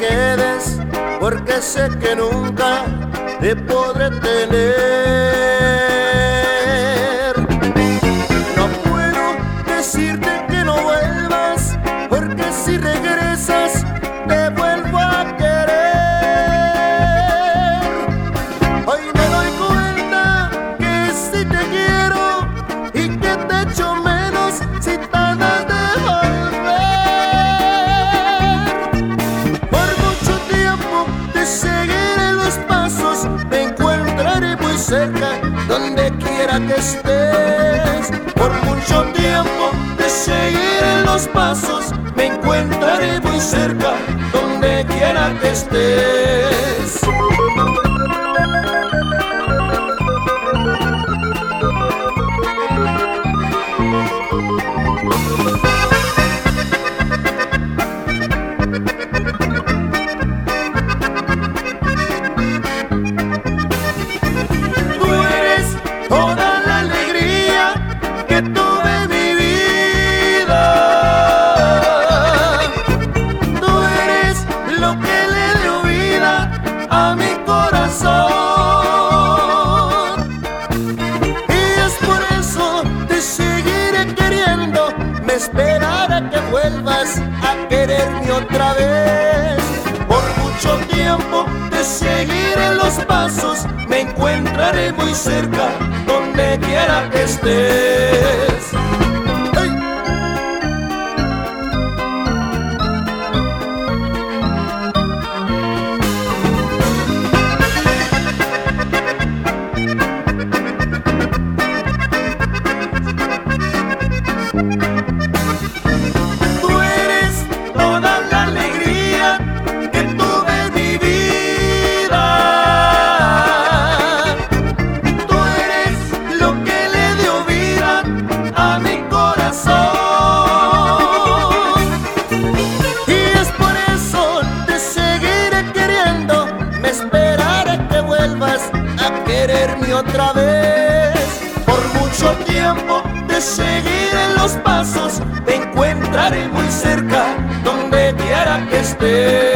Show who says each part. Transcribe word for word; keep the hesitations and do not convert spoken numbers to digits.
Speaker 1: quedes, porque sé que nunca te podré tener. No puedo decirte que no vuelvas, porque si regresas te vuelvo a querer. Hoy me doy cuenta que si te quiero y que te echo menos si tardas de volver. Por mucho tiempo te seguiré los pasos, me encontraré muy cerca donde quiera que estés. Por mucho tiempo te seguiré los pasos, me encontraré muy cerca donde quiera que estés. Tú eres toda la alegría que tuve en mi vida. Tú eres lo que le dio vida a mi corazón. Y es por eso te seguiré queriendo, me esperaré que vuelvas a quererme otra vez. Por mucho tiempo te seguiré los pasos, me encontraré muy cerca donde quiera que estés. ¡Hey! Tú eres toda la alegría que tuve en mi vida. Tú eres lo que le dio vida a mi corazón. Y es por eso te seguiré queriendo, me esperaré que vuelvas a quererme otra vez. Por mucho tiempo te seguiré los pasos, te encontraré muy cerca donde quiera que estés.